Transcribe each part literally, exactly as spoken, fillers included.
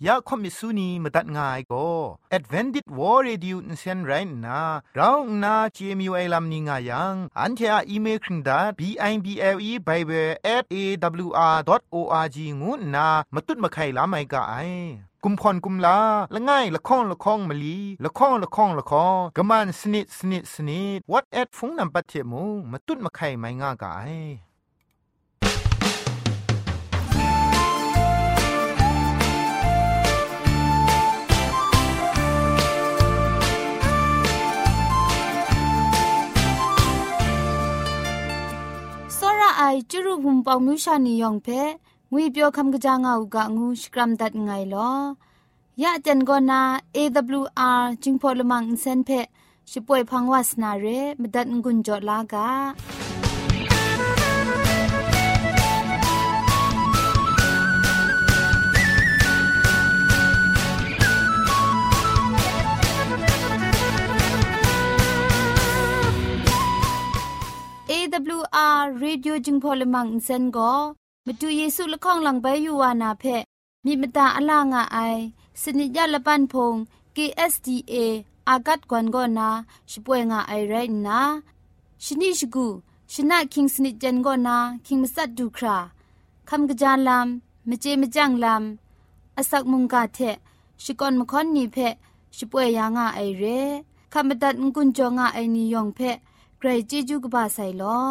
ยาคอมิสุนีมตัดง่ายก็ Advented War Radio นเซนไรนะเราหน้า จี เอ็ม ยู ไอ ลัมนิงายังอันเทออีเมลคริงดา บี ไอ บี แอล อี Bible แอท เอ ดับเบิลยู อาร์ ดอท โอ อาร์ จี งูนะมาตุดมาไข่ลาไม่กะไอกุมพรกุมลาละง่ายละข้องละข้องมะลีละข้องละข้องละข้องกะมันสนิดสนิดสนิด What at ฟงนำปัจเจมูมาตุดมาไข่ไม่ง่ากะไอไอจุรุภุมปองมิวชานียองเพงุยเปียวคำกะจางเอากะงูสกรัมดัดไงลอยะจันกอนา เอ ดับเบิลยู อาร์ จิงพอลมังอินเซนเพช่วยพังวาสนาเรมดัดงุนจอลากาเอ ดับเบิลยู อาร์ Radio จึงพอลมังอินเซนก็มาดูเยซูละข้องหลังใบยูวานาเพมีมตาอลางอายสนิยาละปันพง เค เอส ดี เอ อากัดกวนกอนาช่วยงาไอไรนะชนิชกูชนะคิงสนิจันกอนาคิงมัสัดดูคราคำกะจานลำมเจมจังลำอสักมุงกาเทชิกอนมคอนนีเพช่วยยางาไอเรคำบัดงกุนจงาไอนิยองเพใครจีจูกบาไซลอ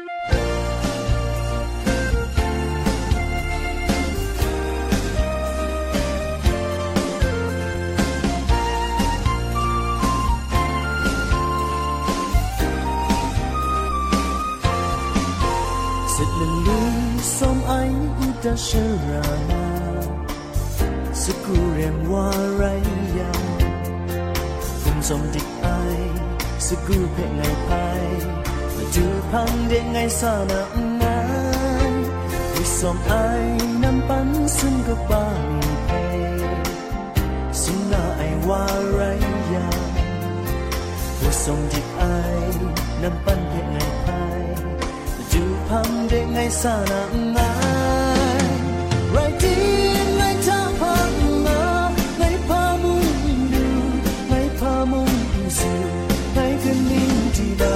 som ai da sharana sukurem waraya kum som dik ai suku pe ngai pai ju phang de ngai sana ngai wi som ai nam pan sun go ba mi pe sina ai waraya wi som dik ai nam pan pe ngai pai ju phang de ngai sana ngai right in ngai ta phang na ngai pa mu nu ngai pa mu su ngai kan ning ti da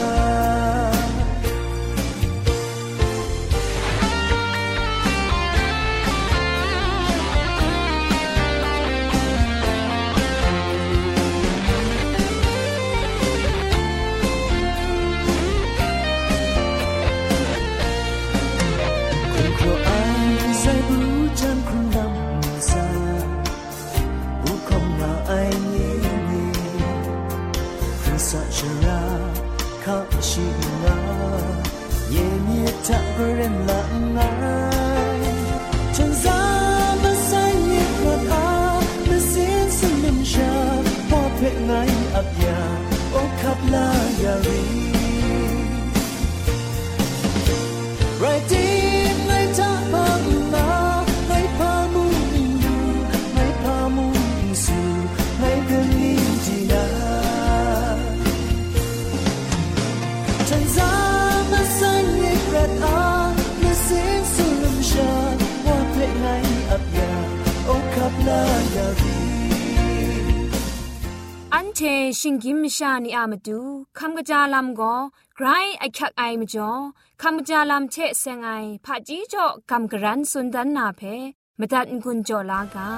อันเชชิงกิมชานีอามาดูคำกะจาลำก็ไกรไอคักไอมจ่อคำกะจาลำเชเซงไอผาจีจ่อคำกระรันสุนดันนาเพมตัดกุญจ่อลากา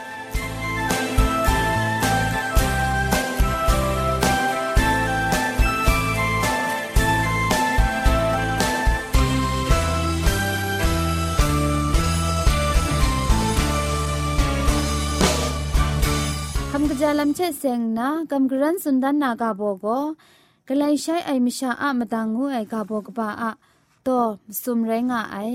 คำกระจายลำเชเซงนะกำกรันสุนดันนากาโบโกกลายใช้ไอมิชาอะมาตังงูไอกาโบกบาอะโตสุมไรงาไอ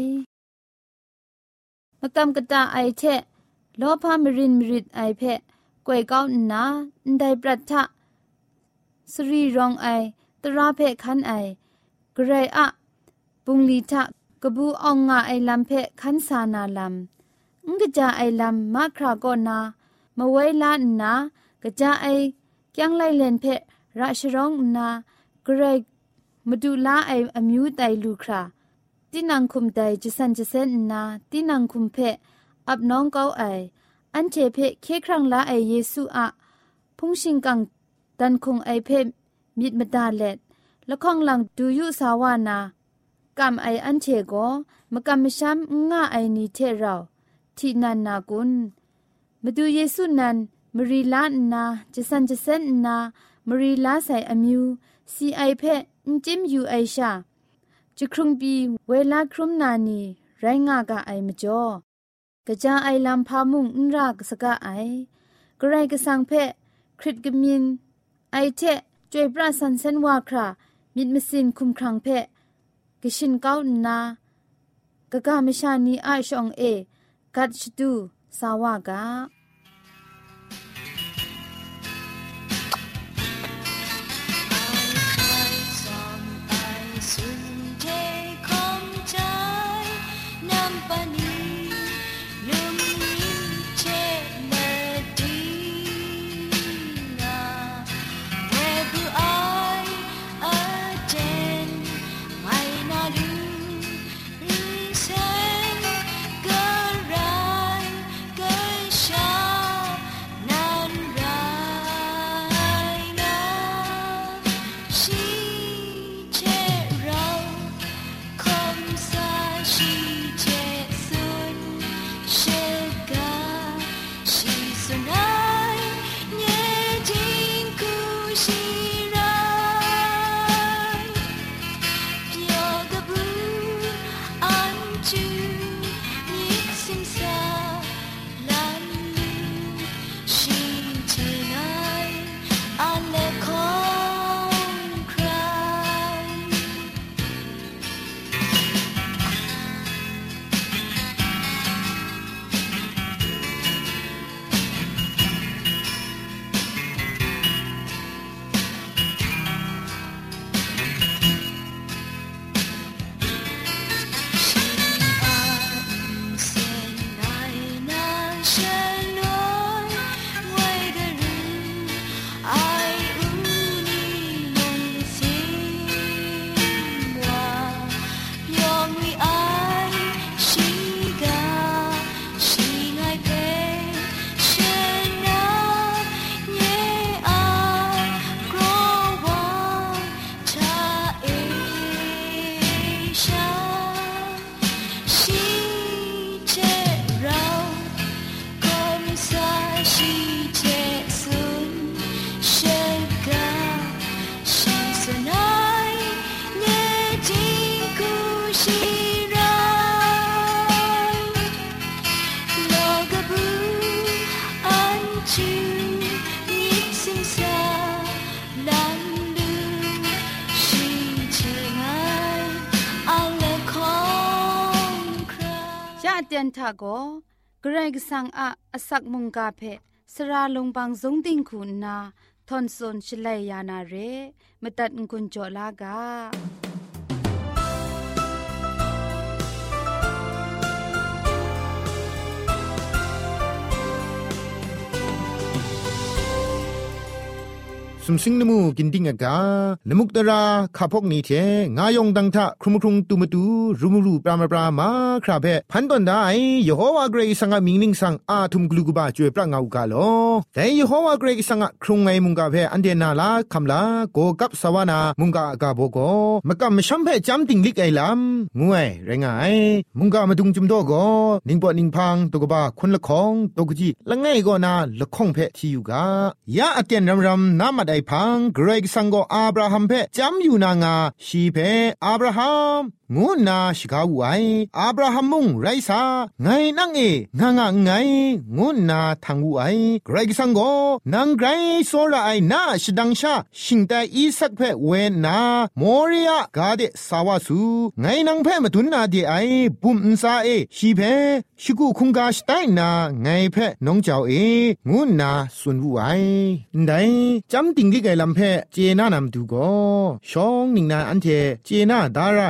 มากำกระตาไอเชโลพามรินมริดไอเพกวยก้าวนาไดปรัตทะสรีรองไอตราเพคันไอกระไรอะปุงลีทะกบูอองงาไอลำเพคันสานาลำงกระจาไอลำมาคราโกนามาไว้ลานนากระจาไอยังไล่เลนเพราชร้องนากระไรมาดูลาไออมิวไตลูคราที่นางคุมไตจะสันจะเส้นนาที่นางคุมเพอับน้องเก้าไออันเทเพเคครั้งละไอเยซูอะพุงชิงกังดันคงไอเพมิดมดาเล็ดละข้องหลังดูยุสาวานากำไออันเทโกมกำมช้ำง่าไอนี้เทเราที่นันนากุนมาดูเยซูนันมรีลานาจะสันจะเซนนามรีลาใส่อมิวซีไอเพนจิมยูไอชาจะครุงบีเวลาครุมนานีไรงากะไอมจ่อกะจาไอลำพามุงนรากสกะไอกระไรกะสังเพคริตกะมินไอเทจวยปราสันเซนวาครามิดมสินคุมครังเพกะชินเก้านากะกะมชานีไอชองเอกัดชดูสาวากะเตียนทาโกเกรกสังอะอสักมุงกาเพสราลงบางสงติงคุณนาทอนซนชลัยยานาเรมตัดกุญจลากาสุมสิงนมูกินดิงอากาละมุกตราขับพกนี้เทงายองดังทะครุมครุงตุมตูรุมรูปรามาปรามาคราเพพันตอนได้ยโฮวาเกรกสังกมิงนิงสังอาทุมกลูกบาจวยปรางากาโลแต่ยโฮวาเกรกสังครุงไงมุงกาเพอันเดนาลาคำลาโกกับสวานามุงกากาโบโกมะกะมะชัมเพจัมติงลิกไอลำงวยไรงายมุงกามาดุงจุมโดโกนิงปอนิงพังตกบาคนละของตกจีละไงก็นาละข้องเพที่อยู่กายาอเตียนรำรำนามาไดพังเกรกสังโกอาบราฮัมเพจำอยู่นางาชีเพอาบราฮัมงูนาชิกาไวอาบราฮัมมุงไรซาไงนังเองางะไงงูนาทังไวเกรกสังโกนางไกรโซราไอนาชดังชาชิงแต่อีสักเพเวนาโมเรียกาเดสาวาสูไงนังเพมาตุนนาเดไอบุมซาเอชีเพชิกุคุงกาสไตนาไงเพน้องเจ้าเองูนาสุนไวไดจำติงลิกไอลำเพเจนานำดูโกชองนิงนาอันเทเจนาดาราไอลำโก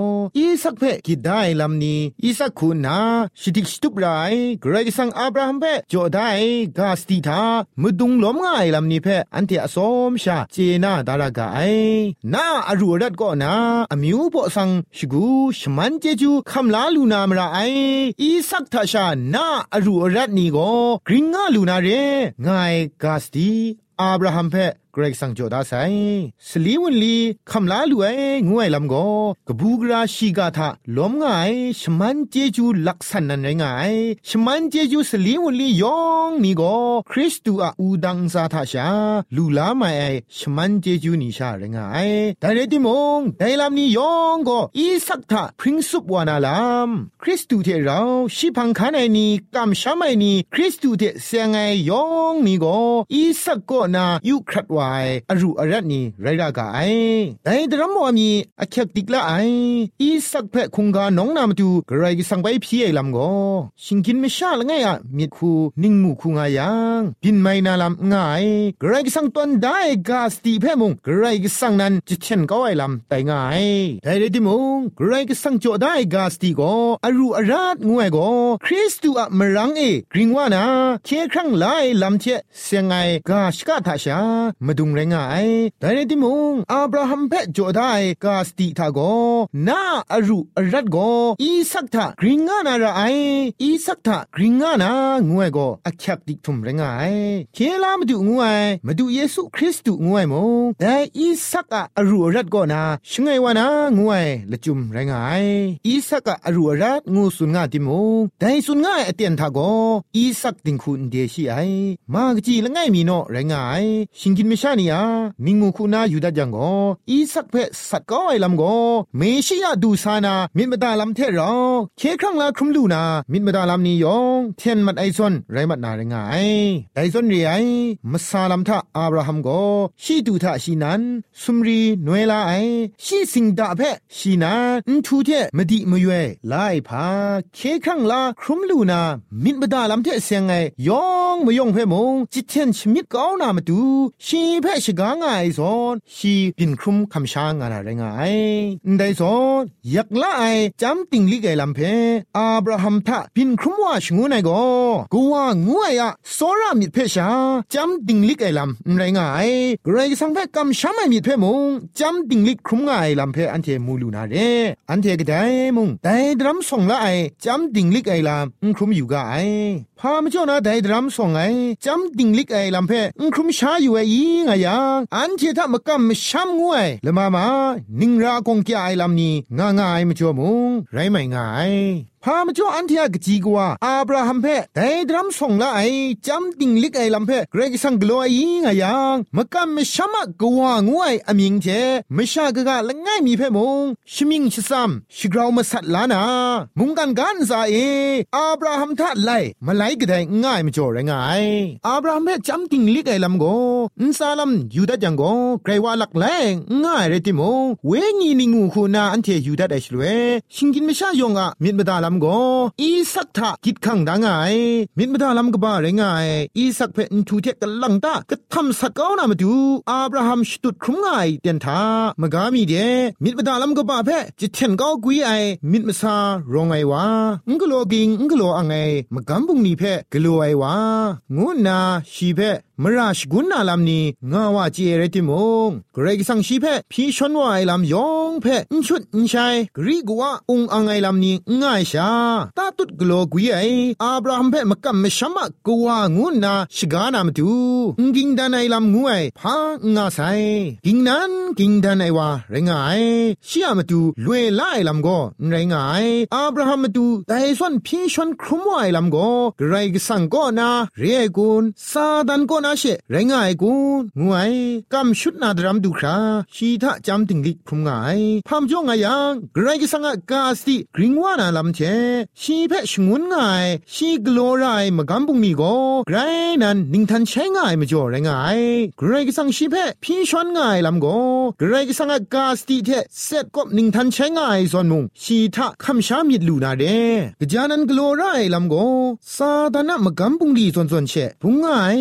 อีสักเพกิดได้ลำนี้อีสักคุณนาชิดิกสตุบไรเกรกสังอับราฮัมเพจ่อได้กาสติธามุดุงล้มง่ายลำนี้เพอันเทอสมชาเจนาดารากาไอนาอรูรัดก็นาอมิวโปสังชิกูชมันเจจูคำลาลูนามราไออีสักทาชานาอรูรัดนี้ก็กริงงาลูนาเรง่ายกาสติอับราฮัมเพเกรกสังโจดาไซสลีวันลีคำลาลูไองวยลำโกกบูกราชีกาทาล้มง่ายชมันเจจูลักษณะนั้นง่ายชมันเจจูสลีวันลียองนี่โกคริสตูอาอูดังซาทาชาลูลาไม่ไอชมันเจจูนิชาเรงง่ายแต่ในที่มงแต่ลำนี้ยองโกอีสักทาพริ้งสุบวานาลำคริสตูเทเราชิพังคานไอนี่กำชามไอนี่คริสตูเทเสียงไอยองนี่โกอีสักโกนายุครัดอรูอรัตนีไรรากาไอแต่ดรัมว่ามีอคักติกละไออีสักเพคงกาน้องนามตูกระไรสังไปพี่ไอลำโกชิงกินไม่ชาละไงอะมีคูนิ่งมูคูงายังบินไม่นาลำง่ายกระไรสังตอนได้กาสติเพมงกระไรสังนั้นจิเช่นก็ไอลำแต่ง่ายแต่เดติมงกระไรสังโจได้กาสติโกอรูอรัตงวยโกคริสตูอะมรังเอกริงว่านาเคครั้งไลลำเชเสียงไงกาชกาทาชามาดุงเรงไงแต่ในที่มุงอับราฮัมเพจโจได้กาสติทาโกนาอรูอรัดโกอีสักทากริงานาระไออีสักทากริงานางวยโกอคักติทุมเรงไงเคลามาดูงวยมาดูเยซูคริสต์งวยมงแต่อีสักอะอรูอรัดโกนาชงไงวานางวยละจุมเรงไงอีสักอะอรูอรัดงูสุนงาติมุงแต่สุนงาอเตียนทาโกอีสักติงคุณเดชิไอมากจีละไงมีโนเรงไงชิงกินไม่ชานียนิงมูคูนาอยู่ดัดจังโกอีสักเพสักก้อยลำโกเมชิยาดูซานามินมดาลำเทรอเคครั้งละครุมลูนามินมดาลำนิยองเทียนมัดไอซอนไรมัดนาเรงไงไอซอนเรียมัสซาลำทะอับราฮัมโกชีดูทะชีนันสุมรีนวยลาไอชีสิงดาเพชีนันอินทูเทมดิมยเวไลพาเคครั้งละครุมลูนามินมดาลำเทเสียงไงยองมยองเพมงจิเทียนชมิดก้าวนามาดูชีเพชกางไงซอนชีปินครุมคำช้างอะไรไงได้ซอนยักละไอจำติงลิกไอลำเพอับราฮัมทะปินครุมว่าชงูไงก็กูว่างูไอะโซรามิดเพชาจำติงลิกไอลำไรไงเกรกสังเพกำช้ำไอมิดเพมงจำติงลิกครุมไงลำเพอันเทมูลูนาเรอันเทก็ได้มงแต่ดรัมส่งละไอจำติงลิกไอลำครุมอยู่กไอพามจ่อนะได้ดรัมส่งไอจำติงลิกไอลำเพครุมช้าอยู่ไอยิงไงยังอันเทถ้ามากำช้ำงวยละมามานิงรากงแกไอลำนี้ง่ายง่ายมาจ่อมงไรไม่ง่ายพามาจ่ออันเทียกจีกว่าอับราฮัมเพแต่ดรัมส่งละไอจำติงลิกไอลำเพเกรกสังกลัวไอยิงไงยังมากำไม่ช้ำมากกว่างวยอมิงเจไม่ชากะกะละง่ายมีเพมงชิมิงชิซัมชิกราวมาสัตลานามุงกันกันซาเออับราฮัมทัดไลมาไลก็ได้ง่ายมาจ่อไรง่ายอับราฮัมเพจำติงลิกไอลำโกอินซาลัมยูดัดจังโกไกรว่าลักแรงง่ายเลยติโมเวญีนิงูคูนาอันเทยูดัดไอชลเวชิงกินไม่ชายงอ่ะมิดมาดาลำโกอีสักทะกิดขังดังไงมิดมาดาลำกบ้าไรง่ายอีสักเพนทูเทกลังตาก็ทำสักก้าวนามาดูอับราฮัมสตุดครุมง่ายเตียนทามกามีเดมิดมาดาลำกบ้าเพจิเทนก้าวกุยไอมิดมาซารองไอวะงกโลกิงงกโลอังไงมกำบุงนีเพกโลไอวะงูนาชีเพมราชกุนนาลำนี้งาว่าเจเรติมงเกรกสังชีเพพี่ชนว่าไอลำยองเพอินชุดอินชัยกรีกว่าองอังไอลำนี้ง่ายชาตาตุดกโลกุยไออับราฮัมเพมกัมมชมะกว่างูนาชกานามตูกิงดันไอลำงูไอพางาไซกิงนั้นกิงดันไอว่าไรงายชิยามตูลวยไลลำก็ไรงายอับราฮัมตูแต่ส่วนพี่ชนครุมว่าไอลำก็เกรกสังก็นาเรียกุนซาดันก็นาเชไรงายกูงวยกำชุดนาดรัมดูคราชีทะจำติงลิกคุมงายพามจ่องายังไกรกิสังกาสติกริงวานาลำเชชีเพชงุนงายชีกโลไรมากำบุงนีโกไกรนั้นนิงทันใช้งายมาจ่อไรงายไกรกิสังชีเพพี่ชวนงายลำโกไกรกิสังกาสติเทเสร็จก็นิงทันใช้งายส่วนมุงชีทะคำชามิดลูนาเดกจานันกโลไรลำโกซาดานะมากำบุงดีส่วนส่วนเชบุงงายไร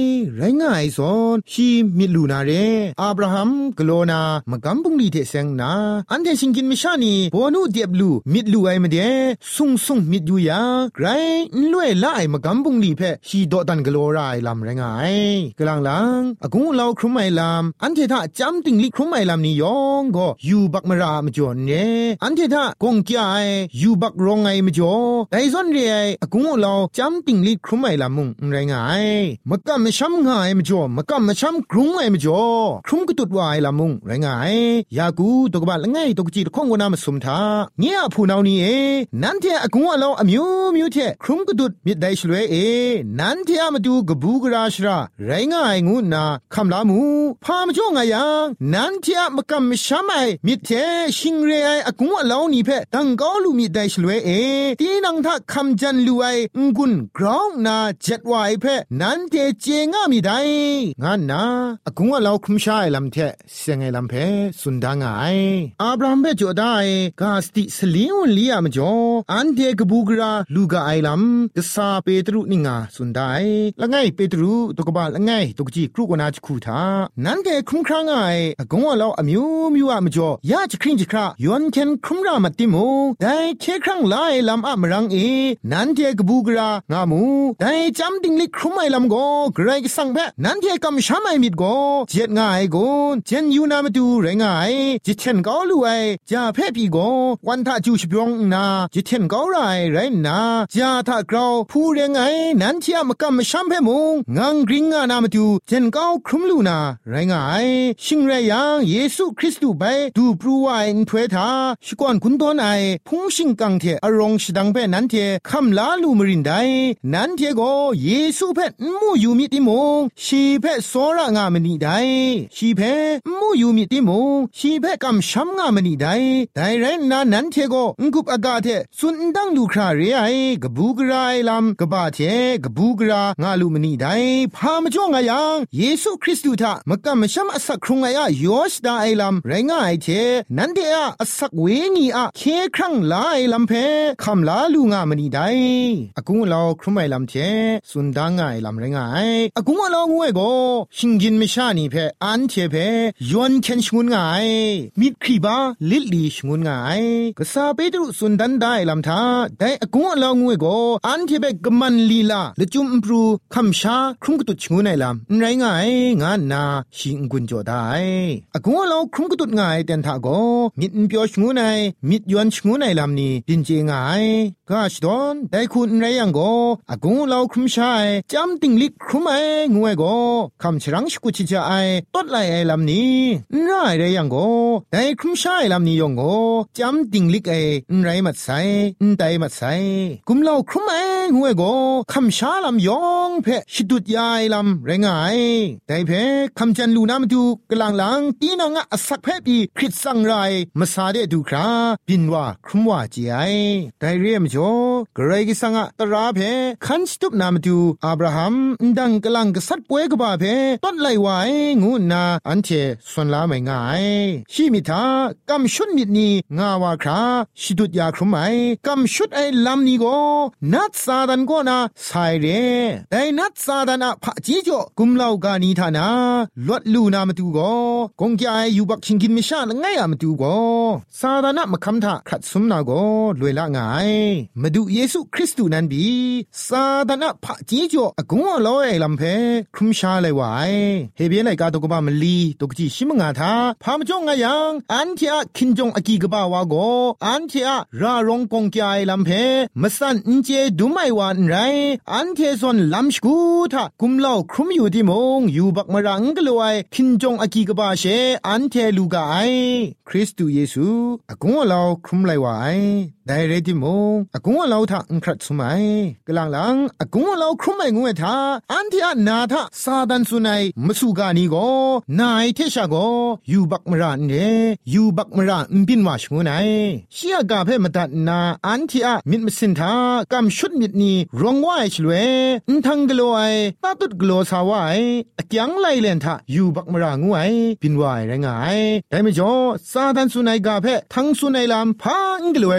ง่ายสอนชีมิลูนาเรอับราฮัมกโลนามกัมปุงลีเทเซงนาอันเทชิงกินมิชานีบอนูเดียบลูมิดลูไอมเดซุงซุงมิดยูยาไกรลวยละไอมกัมปุงลีเพชีโดตันกโลไรลำแรงไงกลางหลังอกุงเราครุมไอลำอันเทถ้าจำติงลิครุมไอลำนี้ยองก็ยูบักมรามจ่อเนอันเทถ้ากงกี้ไอยูบักรองไอมจ่อไอซอนเรไออกุงเราจำติงลิครุมไอลำมุงแรงไงมกัมมช้ำง่ายมจ่อมกัมมช้ำครุมไอมจ่อครุมกุตุดวายลำมุงแรงไงยากูตกบาลไงตกจีตข้องวนามาสมทาเงี้ยผู้นานี่เอนั่นเทอกุงเราอมิวมิวเทครุมกุตุดมิดไดชลวยเอนั่นเทอามาดูกบูกราชราแรงไงงูนาคำลามูพามจ่อไงยังนั่นเทมกัมมช้ำไอมิดเทชิงเรไออกุงเรานี่เพดังก้าวลูมิดไดชลวยเอตีนังทักคำจันลูไองุนกราวนาเจ็ดวายเพนั่นเทเจงามิไดงานนาอกุงเราคุมชายลำเทเสียงไอลำเพสุนดางไงอับราฮัมเบจ่อได้กาสติสลิงวนลียามจ่ออันเทกบูกราลูกาไอลำกษาเปตรุนิงาสุนได้ละไงเปตรุตกบาละไงตกจีครุกนาจคูทานั่นเทคุมครางไงอกุงเราอมิวมิวอะมจ่อยาจคริงจิครายอนเคนคุมรามัดติโมได้เคครั้งไลลำอะมรังเอนันเทกบูกรางามูได้จำดิงลิครุมไอลำโกเกรกสังเพนันเทกำช้ำไอมิดโกเจ็ดง่ายโกเจนยูนามาดูแรงไงจิเชนก้าวลูไอจ่าเพปีโกวันท่าจูชบยองนาจิเชนก้าวไรไรนาจ่าท่ากราวผู้แรงไงนันเทียมกำช้ำเพมุงงังกริงงานามาดูเจนก้าวครุมลูนาไรไงชิงไรยังเยซูคริสต์ไปดูปรูไออินทเวทาชกวนคุนตอนไอพุงชิงกังเทอารองชดังเพนันเทคำลาลูมรินไดนันเทโกเยซูเพมูยูมิติมงชีเพโซรางามนีไดชีเพมูยูมิติมงชีเพกำช้ำงามนีไดไดเรนนานันเทโกงกุปอากาเทสุนดังลูคราเรไอกบูกราไอลำกบาเทกบูกรางาลูมนีไดพามจ่องายังเยซูคริสต์ทามกำช้ำอสักครุงไอยยอชดาไอลำไรงายเทนันเทอะอสักเวงีอะเคครั้งลาไอลำเพคำลาลูงามนีไดอกุงเราครุมไอลำเทสุนดังไอลำไรงายอกุงเรางวยโกชิงกินไม่ชานีเพอันเทเพยอนเคนชงุนไงมิดครีบาลิลลีชงุนไงกษาเปตรุสุนดันได้ลำทาได้อกุงเรางวยโกอันเทเพกมันลีลาละจุมปรูคำชาครุมกุตุชงุนไอลำไรงายงานนาชิงกุนจ่อได้อกุงเราครุมกุตุไงเต็นทาโกมิดเปียวชงุนไอมิดยอนชงุนไอลำนี้ดินเจงไงกาชดอนได้คุณไรยังโกอกุงเราครุมชายจำติงลิกครุมไองวยโกคำชรังชกุชิจาไอต้นไลไอลำนี้ไรไรยังโกได้ครุมชายลำนี้ยองโกจำติงลิกไอไรมัดไซไตมัดไซกุมเราครุมไองวยโกคำชาลำยองเพชิดุดยายลำไรงายได้เพคำจันลูนามาดูกลางหลังตีนางะสักเพปีคริสสังไรมาซาเดดูคราบินว่าครุมว่าจีไอได้เรียมจ่อกระไรกิสังะตราเพขันสตุบนามาดูอับราฮัมดังกลังกษัตริย์ป่วยกบ้าเพต้นไลวายงูนาอันเทส่วนลาไม่ง่ายชีมิทากำชุดมิดนี้งาวาคราชิดุดยาครุมไอกำชุดไอลำนี้ก็นัดซาดันก็นาสายเรแต่นัดซาดันอะพะจีจ่อกุมเหล่ากานีทานาลวดลูนามาดูก็กงแกอยู่บักชิงกินไม่ชาละไงอะมาดูก็ซาดานะมาคำทาขัดสมนาก็รวยละง่ายมาดูเยซูคริสต์นั้นบีซาดานะพะจีจ่ออกุงอลอยลำเพครุมชาเลวายเฮเบียไลกาตกบ้ามลีตกจีชิมงาทาพามจ่องอะยังอันเทียคินจงอากีกบ้าวาโกอันเทียรารงกงแกลำเพมสันอินเจดูไม่วานไรอันเทซอนลำสกูทากุมเล่าครุมอยู่ที่มงอยู่บักมรังกลัวคินจงอากีกบ้าเชอันเทลูกาไอคริสต์เยซูอกุงเล่าครุมไลวายได้เรติมงอกุงเล่าทาอังครัดสมัยกลางหลังอกุงเล่าครุมไองวยทาอันเทียนาทาซาดันสุนัยมสุกานีโกนายเทชาโกอยู่บักมรันเดอยู่บักมรันบินวาชงุนัยเชียกาเพมตัดนาอันเทียมิดมสินทากำชุดมิดนี้รองว่าชลเวอินทังกลัวไอตาตุดกลัวสาวไออยังไลเลนทาอยู่บักมรางวยบินวายไรงายได้ไม่จอซาดันสุนัยกาเพทั้งสุนัยลำพังกลัวโก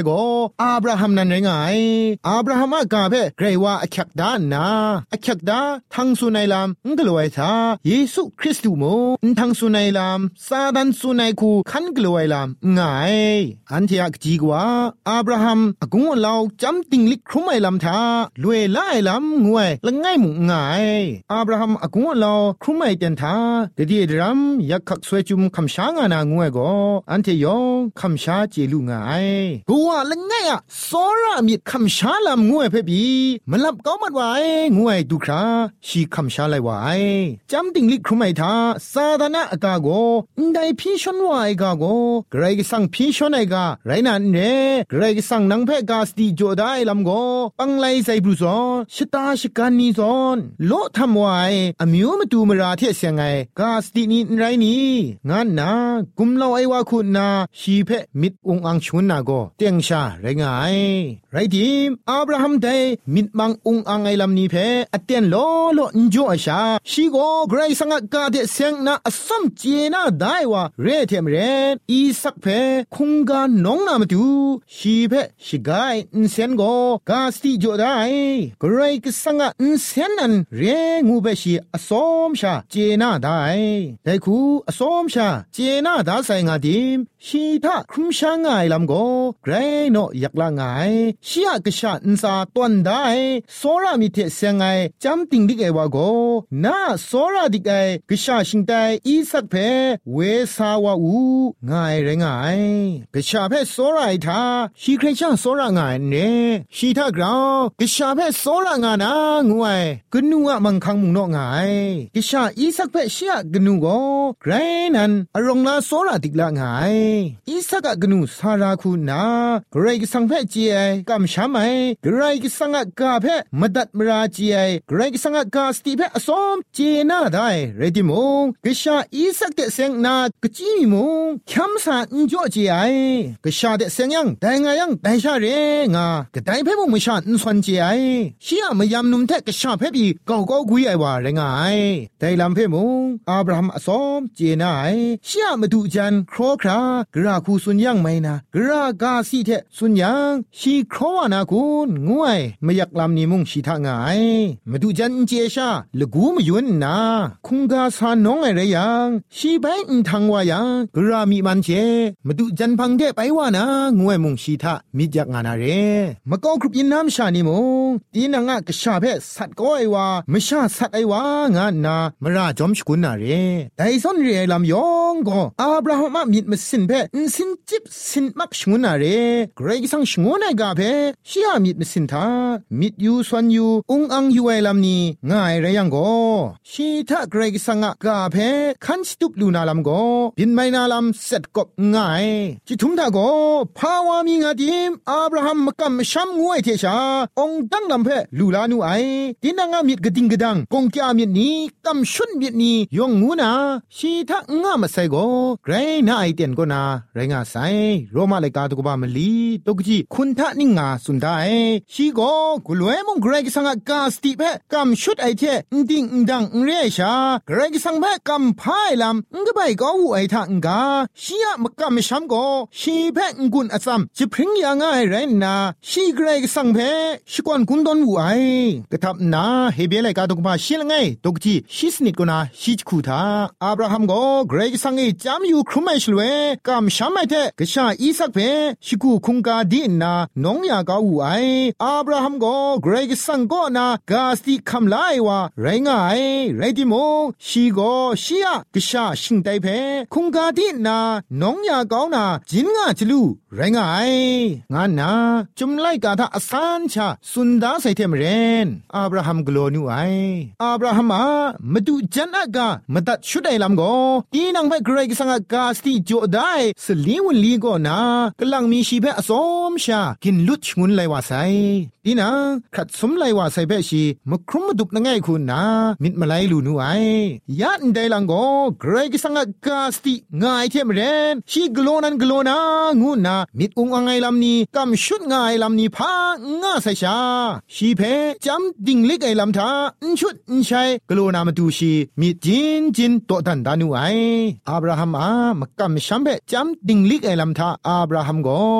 อาบราฮัมนั้นไงอาบราฮัมอากาเพ่เกรว่าอคักดานาอคักดาทังสุนัยลามงกลวยทาเยซูคริสต์โมทังสุนัยลามซาดันสุนัยคูคันกลวยลามง่ายอันที่อักจีกว่าอาบราฮัมอกุงเราจำติงลิกครุไมลามทาลวยไล่ลามงวยละง่ายมุงง่ายอาบราฮัมอกุงเราครุไมเตนทาเดียดรัมยักขักสวยจุมคำช้างานางวยก็อันที่ยองคำช้าเจลูง่ายกูว่าละง่ายอะโซรามีคำช้าลามงวยเพ่บีมันลับก้ามัดไว้งวยดูคราชีคำช้าไลไว้จำติงลิกครุไมทาซาดานะอากาโกได้พี่ชนว่าไอกาโกเกรกสังพี่ชนไอกาไรนันเร่เกรกสังนังเพ่กาสติโจได้ลำโกปังไลใส่บรูซอนชตาชิการนีซอนโลทำไว้อมิวมาดูมราเทเสียงไงกาสตินีไรนี่งั้นนะกุมเล่าไอว่าคุณนาชีเพ่มิดองอังชุนนาโกเตียงชาไรไงไรทีมอับราฮัมได้มิดมังองอังไอลำนี้เพ่อเตียนโลโลนโจอาชาชีโกเกรกสังกาเดเสียงนาอสัมเจน่าได้ว่าเรเทมเรนอีสักเพคงกาน้องนามาดูชีเพชิกายอินเซนโกกาสติโจได้กรายกสังกอินเซนนันเรงูเบชีอสอมชาเจน่าได้แต่คูอสอมชาเจน่าได้ใส่งาดิมชีทาครุมช่างไงลำโกเกรโนอยากละไงชียกชาอินซาตวนได้โซรามิเทเสียงไงจำติงดิกเอวาโกนาโซราดิกไอกชาชิงไดอีสักเพเวสาวาอูง่ายไรงายกชาเพโซราอิทาชีเครชาโซรางายเนชีทากราวกชาเพโซรางานางวยกนูอะมังคังมุงโนง่ายกชาอีสักเพชียกนูโกไกรนันอรองลาโซราดิกละง่ายอีสักกนูสาราคูนาเกรกสังเพจีไอกัมชาไมเกรกสังกาเพมดัดมราจีไอเกรกสังกาสติเพอสอมเจน่าได้เรดิมงกชาอีสักเตเซงนากจีมีมงคัมซาอินจ่อจีไอกชาเตเซงยังไดงายังไดชาเรงากไดเพมงมชาอินสวนจีไอชียมยามนุมเทกชาเพบีกอกอกุยไอวาเรงไอไดลัมเพมงอับราฮัมอสอมเจน่าไอชียมดูจันครอครากราคูสุนยังไมนากรากาซีเทสุนยังชีครอวานากุนงวยมยักลำนิมุงชีทางไงมาดูจันเจชาละกูมยุนนาคุงกาซาน้องไอเรยังชีไปอินทางวายังกรามีมันเจมาดูจันพังเทไปวานางวยมุงชีทามิจักงานาเรมะกอกครุบยินน้ำชานิมุงตีนังกะชาเพสัตก้อยวามชาสัตไอวางานนามราจอมชกุนนาเรไดซอนเรลำยองก็อับราฮัมมิดมสินเพอินสินจิบสินมักชกุนนาเรเกรกสังชงวนไอกาเพชียมิดมสินทามิดยูสวนยูองอังยูไอลำนี้ง่ายไรยังก็ชีทาเกรกสังกาเพคันสตุปลูนาลำก็บินไม่นาลำเสร็จกบง่ายจิทุมทาก็ภาวามีงาดิมอับราฮัมมกำช้ำงวยเทชาองตั้งลำเพลูลานูไอดินังมิดกระดิงกระดังกงกามิดนี้กำชุนมิดนี้ยองงูนาชีทางามาใส่ก็ไกรน่าไอเตียนก็นาไรงาใส่โรมาเลกาตุกบามลีตกจีคุณทะนิงาสุนได้ชีก็กุลเวมงเกรกสังกาสติเพกำชุดไอเทดิงดังเรียชาเกรกสังเพกำพายลำงก็ไปก็หูไอทางกาชียมกำช้ำก็ชีเพงกุนอซัมจะพริ้งยังไงไรนาชีเกรกสังเพชิกวนกุนดอนหูไอกระทับนาเฮเบลกาตุกบาชิลไงตกจีชิสนิดก็นาชิจคูทาอับราฮัมก็เกรกสังเอจามอยู่ครุไมชลเวกำช้ำไอเทกชาอีสักเพชิกูคุงกาดีนาน้องยากาหูไออับราฮัมก็เกรกสังก็นากาสติคำไลว่าไรงายไรดิโมชีก็ชียกชาชิงไดเพคุงกาดีนาน้องยากานาจินงาจลูไรงายงานนาจุมไลกาทาอสานชาสุนดาใส่เทมเรนอับราฮัมกโลนูไออับราฮัมมาดูจันอากามาตัดชุดไอลำก็ตีนังไปเกรกสังกาสติโจได้สลีวันลีก็นากำลังมีชีเพอสอมชากินลุดงุนไลว่าใส่ตีนังขัดสมไลว่าใส่เพชีมาครุมมาดุกนังไงคุณนามิดมาไลลูนูไอยันได้ลังก็เกรกสังกาสติง่ายเทมเรนชีกโลนันกโลนางูนามิดอุงอังไงลำนี้กำชุดง่ายลำนี้พาง่าใส่ชาชีเพจำดิ่งลิกไอลำทาชุดใช้กโลนามาดูชีมิดจินจินโตตันดานูไออับราฮัมอามากำช้ำเพจำดิ่งลิกไอลำทาอับราฮัมก็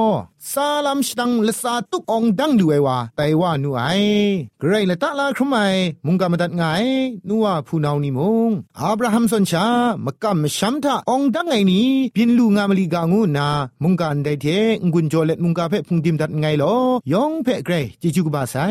ซาลัมชดังละซาตุกองดังดูไอวาไตว่านูไอไกรละตะลาครุไมมุงกะมะดัดไงนัวผู้นาวนี่มุงอับราฮัมสนชามะกะมะชัมทะองดังไงนี่ปินลูงามะลีกางูนามุงกันไดเทงุนโจเล็ดมุงกะเพ่พุงดิมดัดไงลอยองเพ่ไกรจิจุกบาไซ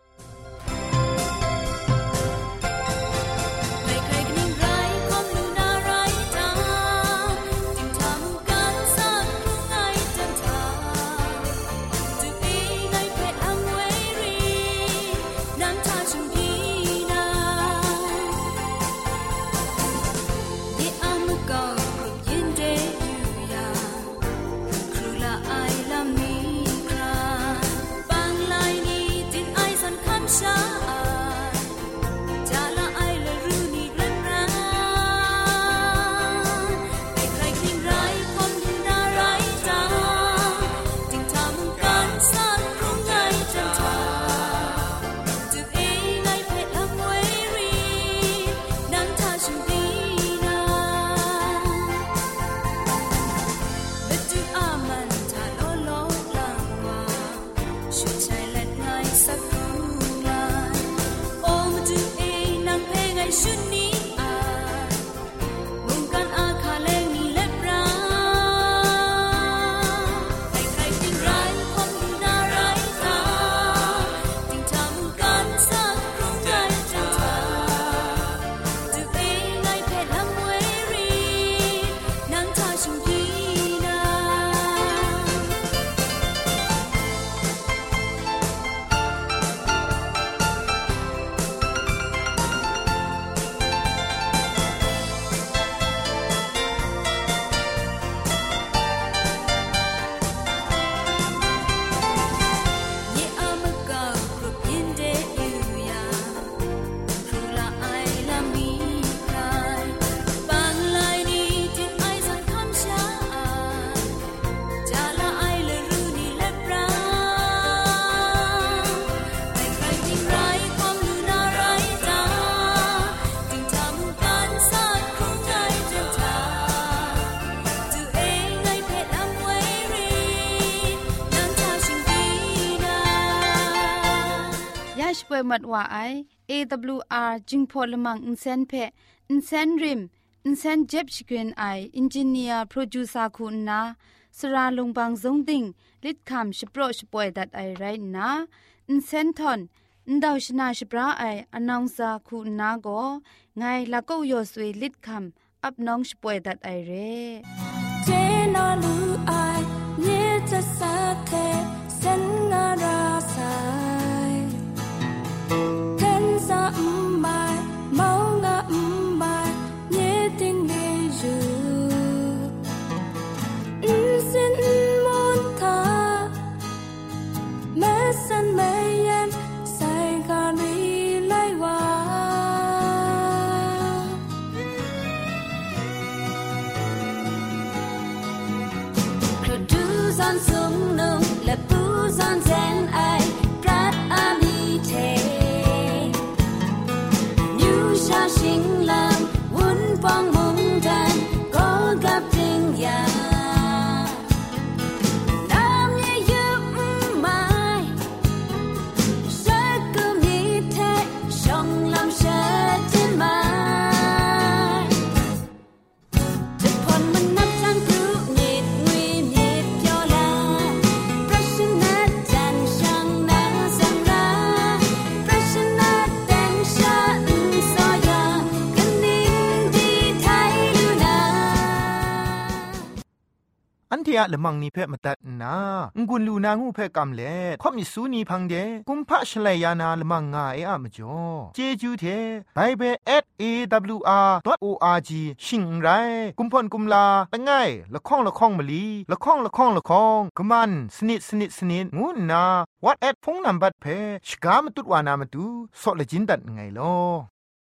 ช่วยมัดว่าไอ เอ ดับเบิลยู อาร์ จึงพอลมังอินเซนเพอินเซนริมอินเซนเจ็บชกรีนไออินจิเนียร์โปรดิวเซอร์คุณนาสราลงบางซงดิงลิดคำชโปรชป่วยดัดไอไรนะอินเซนทอนอินดาวชนาชปราไออนองซาคุณนาโกไงละก็ยอสวยลิดคำอับน้องชป่วยดัดไอเรเจนอลูไอเยจะสักแค่เส้นนาราสายเทนซาอุมบายเมางาอุมบายเยติงเนจูอินสินมุนทาแม่สันไม่ยันใส่กาลีไลวาซอนซุงนุงและปูซอนเซนไอปรัดอามีเทยูชาชิงลำวุ้นปองมุงดันก็กับจริงยาน้ำเยยุบไม่เชื่อก็มีเทชงลำเชื่อจินมาจะพ้นมันนับจังกรุนิดวีนิดอันเทียละมังนิเพ่มาตัดนางุนลูนางูเพ่กำเล่ข่อมิสูนีพังเดกุมพะชเลยานาละมังงาเออะมจ่อเจจูเทไบเบิล แอท เอ ดับเบิลยู อาร์ ดอท โอ อาร์ จี ชิงไรกุมพ่นกุมลาละง่ายละข้องละข้องมะลีละข้องละข้องละข้องกะมันสนิดสนิดสนิดงูนาวัดแอดพงนัมบัดเพ่ชกามตุดวานามตุซอเลจินดัดไงลอ